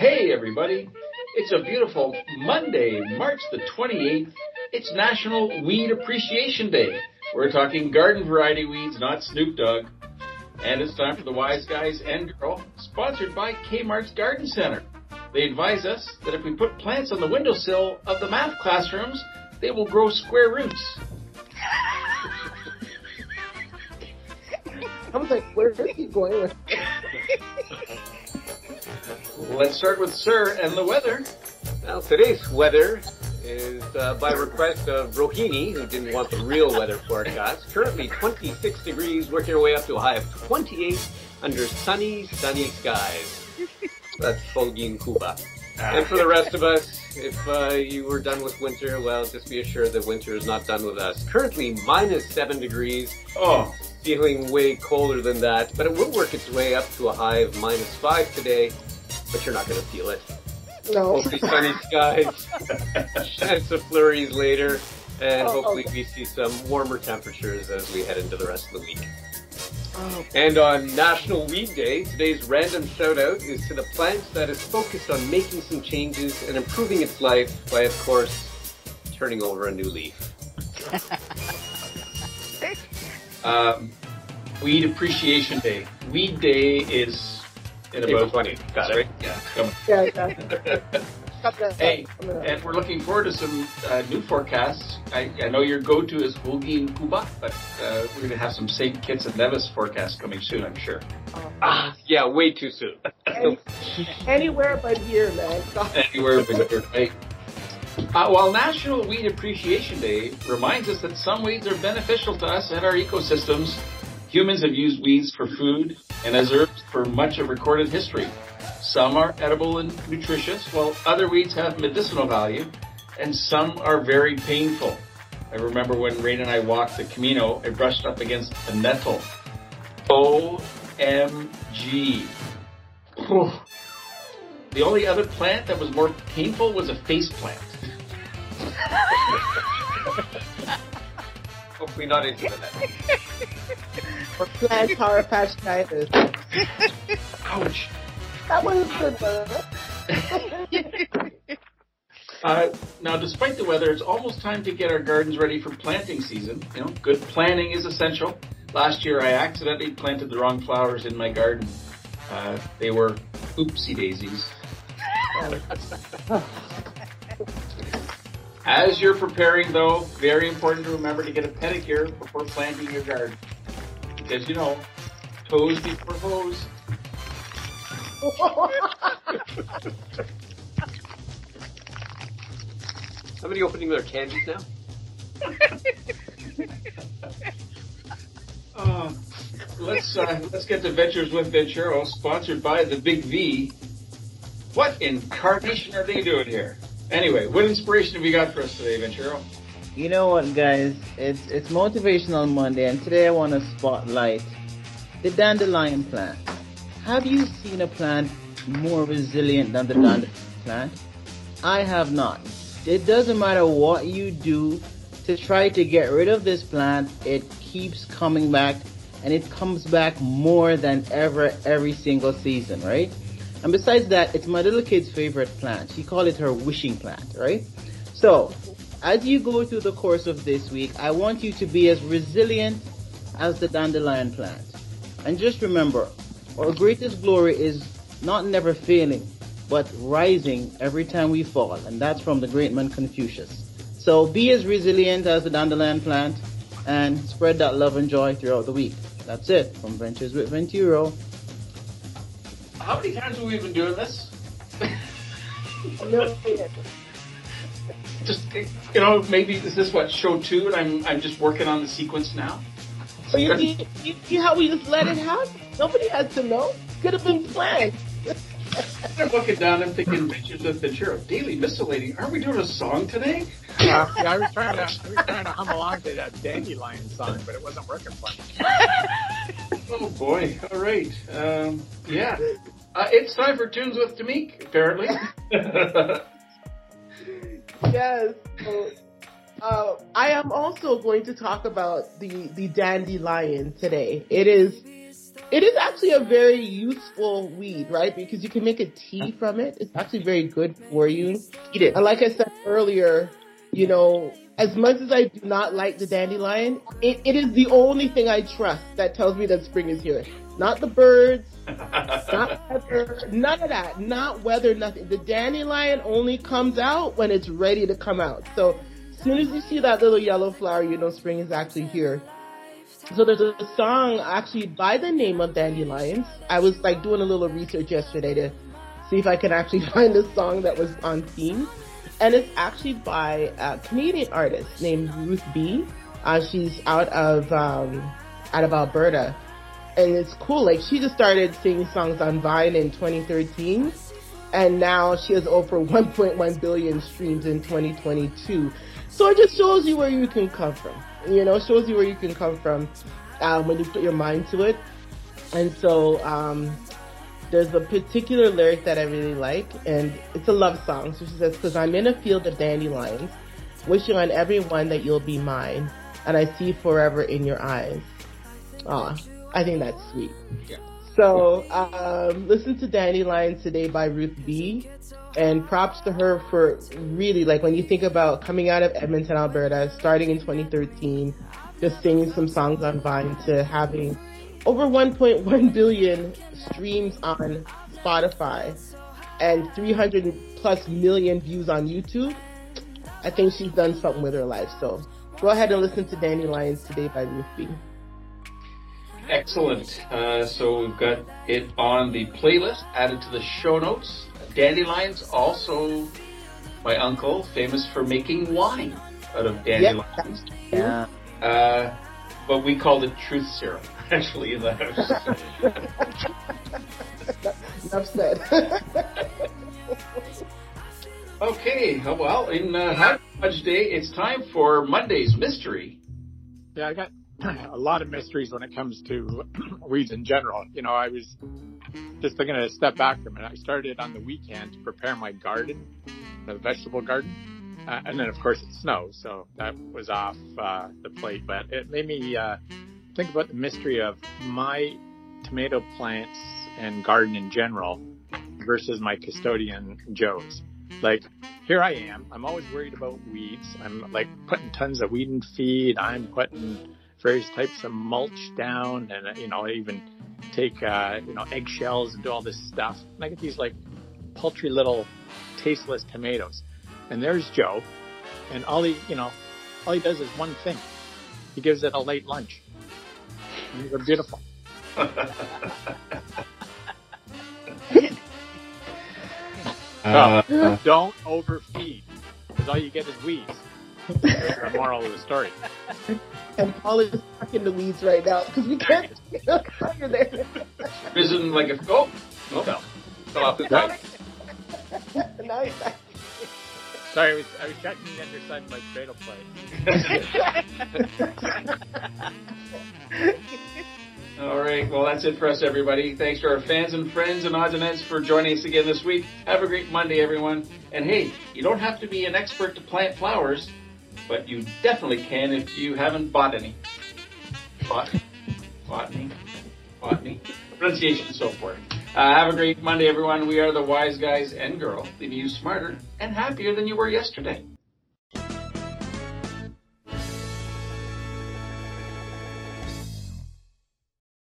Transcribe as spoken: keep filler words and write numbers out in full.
Hey everybody, it's a beautiful Monday, March the twenty-eighth. It's National Weed Appreciation Day. We're talking garden variety weeds, not Snoop Dogg. And it's time for the Wise Guys and Girl, sponsored by Kmart's Garden Center. They advise us that if we put plants on the windowsill of the math classrooms, they will grow square roots. I was like, where is he going with Let's start with Sir and the weather. Well, today's weather is uh, by request of Rohini, who didn't want the real weather forecast. Currently twenty-six degrees, working our way up to a high of twenty-eight under sunny, sunny skies. That's Fulgin Kuba. And for the rest of us, if uh, you were done with winter, well, just be assured that winter is not done with us. Currently minus seven degrees. Oh. Feeling way colder than that, but it will work its way up to a high of minus five today, but you're not going to feel it. No. Hopefully sunny skies, chance of flurries later, and oh, hopefully okay. we see some warmer temperatures as we head into the rest of the week. Oh. And on National Weed Day, today's random shout out is to the plant that is focused on making some changes and improving its life by, of course, turning over a new leaf. Um, Weed Appreciation Day. Weed Day is in April about twentieth. Got it. Right? Yeah. Come on. Yeah, yeah. Stop that. Hey, I'm gonna- and we're looking forward to some uh, new forecasts. I, I know your go-to is Fulgin Kuba, but uh, we're going to have some Saint Kitts and Nevis forecasts coming soon, I'm sure. oh, Ah, yeah, way too soon. Any, anywhere but here, man. Stop. Anywhere but here, right? Uh, while National Weed Appreciation Day reminds us that some weeds are beneficial to us and our ecosystems, humans have used weeds for food and as herbs for much of recorded history. Some are edible and nutritious, while other weeds have medicinal value, and some are very painful. I remember when Rain and I walked the Camino, I brushed up against a nettle. O M G. Whew. The only other plant that was more painful was a face plant. Hopefully not into that. Or plant power patchitis. Ouch. That was good, man. Uh, now, despite the weather, it's almost time to get our gardens ready for planting season. You know, good planning is essential. Last year, I accidentally planted the wrong flowers in my garden. Uh, they were oopsie daisies. As you're preparing, though, very important to remember to get a pedicure before planting your garden. Because, you know, toes before hose. Somebody opening their candies now? Uh, let's uh, let's get to Ventures with Venturo, sponsored by the Big V. What incarnation are they doing here? Anyway, what inspiration have you got for us today, Venturo? You know what, guys? It's it's Motivational Monday, and today I want to spotlight the dandelion plant. Have you seen a plant more resilient than the dandelion plant? I have not. It doesn't matter what you do to try to get rid of this plant, it keeps coming back, and it comes back more than ever every single season, right? And besides that, it's my little kid's favorite plant. She called it her wishing plant, right? So, as you go through the course of this week, I want you to be as resilient as the dandelion plant. And just remember, our greatest glory is not never failing, but rising every time we fall. And that's from the great man Confucius. So be as resilient as the dandelion plant and spread that love and joy throughout the week. That's it from Ventures with Venturo. How many times have we been doing this? No, Just, you know, maybe is this what, show two, and I'm I'm just working on the sequence now? but you, you, you see how we just let it happen? Nobody had to know. Could have been planned. I'm looking down, I'm thinking, Ventures with Venturo, Daily Miscellany. Aren't we doing a song today? Uh, yeah, I was trying to, I was trying to hum along to that Dandelion song, but it wasn't working for me. Oh boy! All right. Um, yeah. Uh, it's time for Tunes with Tamik, apparently. Yes. So, uh, I am also going to talk about the, the dandelion today. It is It is actually a very useful weed, right? Because you can make a tea from it. It's actually very good for you. Eat it. And like I said earlier, you know, as much as I do not like the dandelion, it, it is the only thing I trust that tells me that spring is here. Not the birds, not weather, none of that. Not weather, nothing. The dandelion only comes out when it's ready to come out. So as soon as you see that little yellow flower, you know spring is actually here. So there's a song actually by the name of Dandelions. I was like doing a little research yesterday to see if I can actually find a song that was on theme. And it's actually by a Canadian artist named Ruth B. Uh, she's out of, um, out of Alberta. And it's cool. Like she just started singing songs on Vine in twenty thirteen. And now she has over one point one billion streams in twenty twenty-two. So it just shows you where you can come from. You know, shows you where you can come from um, when you put your mind to it. And so um, there's a particular lyric that I really like, and it's a love song. So she says, "'Cause I'm in a field of dandelions, wishing on everyone that you'll be mine, and I see forever in your eyes." Aw, I think that's sweet. Yeah. So um, listen to Dandelions today by Ruth B. And props to her for really, like, when you think about coming out of Edmonton, Alberta, starting in twenty thirteen, just singing some songs on Vine to having over one point one billion streams on Spotify and three hundred plus million views on YouTube. I think she's done something with her life. So go ahead and listen to Dandelions today by Ruth B. Excellent. Uh, so we've got it on the playlist, added to the show notes. Dandelions, also my uncle, famous for making wine out of dandelions. Yeah. Uh, but we called it truth serum, actually, in the house. Enough said. Okay, well, in uh, Happy Fudge Day, it's time for Monday's mystery. Yeah, I got a lot of mysteries when it comes to weeds in general. You know, I was just going to step back from it. I started on the weekend to prepare my garden, the vegetable garden. Uh, and then, of course, it snowed, so that was off uh, the plate. But it made me uh, think about the mystery of my tomato plants and garden in general versus my custodian Joe's. Like, here I am. I'm always worried about weeds. I'm, like, putting tons of weed and feed. I'm putting various types of mulch down, and, you know, I even take, uh, you know, eggshells and do all this stuff. And I get these, like, paltry little tasteless tomatoes. And there's Joe, and all he, you know, all he does is one thing. He gives it a late lunch. And they're beautiful. Uh, so, don't overfeed, because all you get is weeds. That's the moral of the story. And Paul is stuck in the weeds right now because we can't see the fire there. Risen like a oh, oh no, fell off the Right. Now he's back. Sorry, I was, I was checking the underside of my tomato plate. All right, well, that's it for us, everybody. Thanks to our fans and friends and odds and ends for joining us again this week. Have a great Monday, everyone. And hey, you don't have to be an expert to plant flowers, but you definitely can if you haven't bought any. Bought, botany, botany, pronunciation and so forth. Uh, have a great Monday, everyone. We are the Wise Guys and Girl, leaving you smarter and happier than you were yesterday.